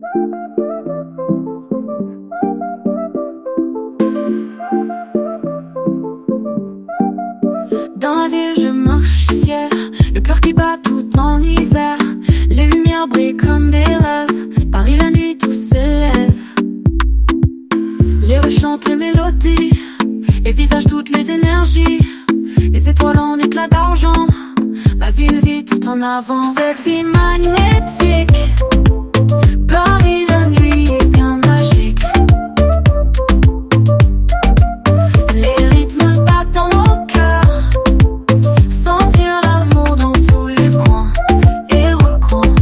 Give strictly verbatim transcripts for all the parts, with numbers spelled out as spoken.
Dans la ville je marche fier, le cœur qui bat tout en hiver. Les lumières brillent comme des rêves, Paris la nuit tout s'élève. Les rues chantent les mélodies, les visages toutes les énergies. Les étoiles en éclat d'argent, ma ville vit tout en avant. Cette vie magnétique, Paris la nuit est bien magique. Les rythmes battent dans mon cœur, sentir l'amour dans tous les coins et recoins.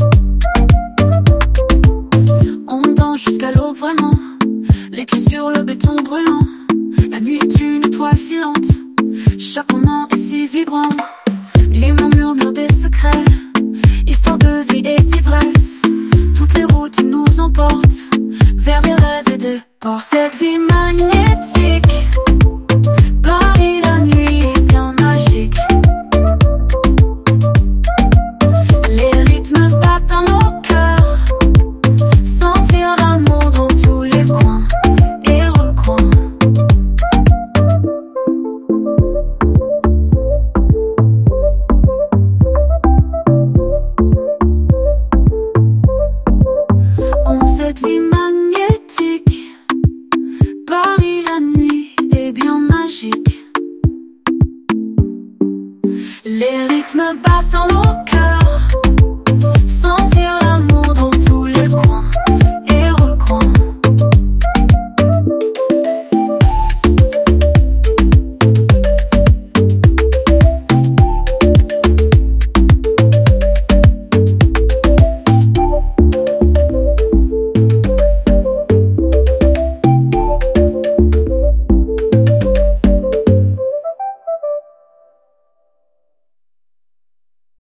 On danse jusqu'à l'eau vraiment, les pieds sur le béton brûlant. La nuit est une étoile filante, chaque moment est si vibrant. Les mots murmurent des secrets, histoire de vie et d'ivresse. Toutes les routes nous emportent vers les rêves et des ports. Cette vie magnétique,